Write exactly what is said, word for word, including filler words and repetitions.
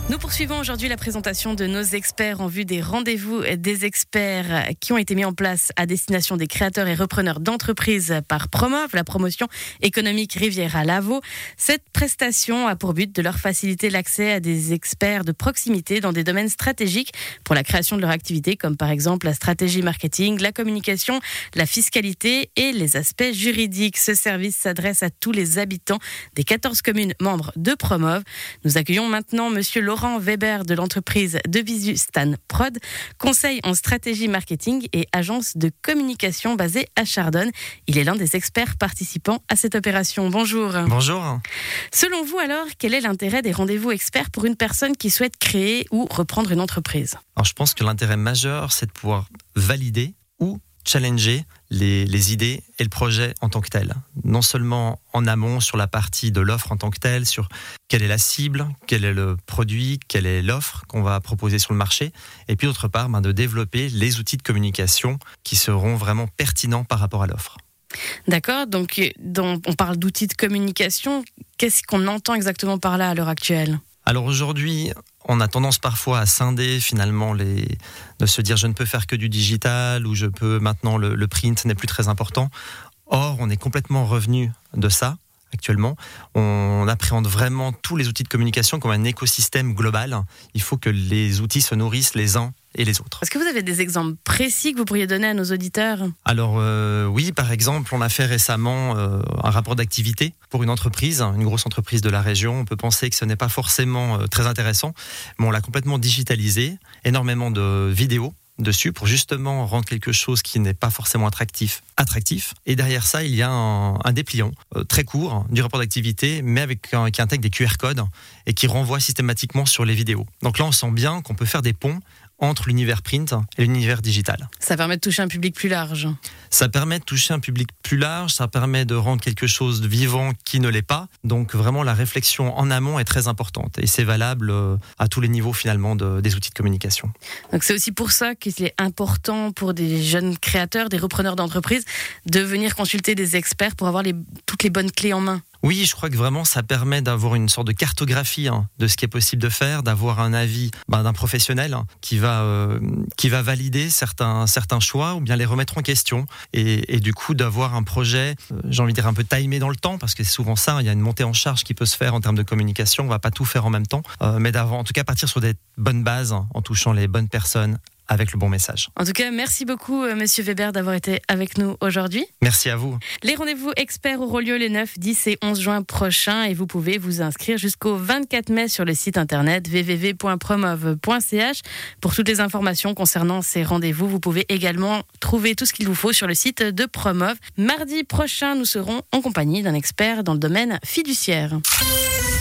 Nous poursuivons aujourd'hui la présentation de nos experts en vue des rendez-vous des experts qui ont été mis en place à destination des créateurs et repreneurs d'entreprises par Promov, la promotion économique Riviera-Lavaux. Cette prestation a pour but de leur faciliter l'accès à des experts de proximité dans des domaines stratégiques pour la création de leur activité, comme par exemple la stratégie marketing, la communication, la fiscalité et les aspects juridiques. Ce service s'adresse à tous les habitants des quatorze communes membres de Promov. Nous accueillons maintenant Monsieur Laurent Weber de l'entreprise Devisu Stan Prod, conseil en stratégie marketing et agence de communication basée à Chardonne. Il est l'un des experts participants à cette opération. Bonjour. Bonjour. Selon vous alors, quel est l'intérêt des rendez-vous experts pour une personne qui souhaite créer ou reprendre une entreprise ? Alors je pense que l'intérêt majeur, c'est de pouvoir valider ou challenger les, les idées et le projet en tant que tel. Non seulement en amont sur la partie de l'offre en tant que telle, sur quelle est la cible, quel est le produit, quelle est l'offre qu'on va proposer sur le marché, et puis d'autre part, ben, de développer les outils de communication qui seront vraiment pertinents par rapport à l'offre. D'accord, donc, donc on parle d'outils de communication. Qu'est-ce qu'on entend exactement par là à l'heure actuelle ? Alors aujourd'hui, on a tendance parfois à scinder finalement les, de se dire je ne peux faire que du digital ou je peux maintenant le, le print n'est plus très important. Or, on est complètement revenu de ça actuellement. On appréhende vraiment tous les outils de communication comme un écosystème global. Il faut que les outils se nourrissent les uns et les autres. Est-ce que vous avez des exemples précis que vous pourriez donner à nos auditeurs ? Alors euh, oui, par exemple, on a fait récemment euh, un rapport d'activité pour une entreprise, une grosse entreprise de la région. On peut penser que ce n'est pas forcément euh, très intéressant, mais on l'a complètement digitalisé, énormément de vidéos dessus pour justement rendre quelque chose qui n'est pas forcément attractif, attractif. Et derrière ça, il y a un, un dépliant euh, très court du rapport d'activité, mais avec un, qui intègre des Q R codes et qui renvoie systématiquement sur les vidéos. Donc là, on sent bien qu'on peut faire des ponts entre l'univers print et l'univers digital. Ça permet de toucher un public plus large. Ça permet de toucher un public plus large, ça permet de rendre quelque chose de vivant qui ne l'est pas. Donc vraiment, la réflexion en amont est très importante et c'est valable à tous les niveaux finalement de, des outils de communication. Donc c'est aussi pour ça qu'il est important pour des jeunes créateurs, des repreneurs d'entreprises, de venir consulter des experts pour avoir les, toutes les bonnes clés en main. Oui, je crois que vraiment ça permet d'avoir une sorte de cartographie hein, de ce qui est possible de faire, d'avoir un avis ben, d'un professionnel hein, qui va euh, qui va valider certains certains choix ou bien les remettre en question et, et du coup d'avoir un projet, euh, j'ai envie de dire un peu timé dans le temps parce que c'est souvent ça, il y a une montée en charge qui peut se faire en termes de communication, on va pas tout faire en même temps, euh, mais d'avoir en tout cas partir sur des bonnes bases hein, en touchant les bonnes personnes avec le bon message. En tout cas, merci beaucoup, euh, Monsieur Weber, d'avoir été avec nous aujourd'hui. Merci à vous. Les rendez-vous experts auront lieu les neuf, dix et onze juin prochains et vous pouvez vous inscrire jusqu'au vingt-quatre mai sur le site internet w w w point promov point c h. Pour toutes les informations concernant ces rendez-vous, vous pouvez également trouver tout ce qu'il vous faut sur le site de Promov. Mardi prochain, nous serons en compagnie d'un expert dans le domaine fiduciaire.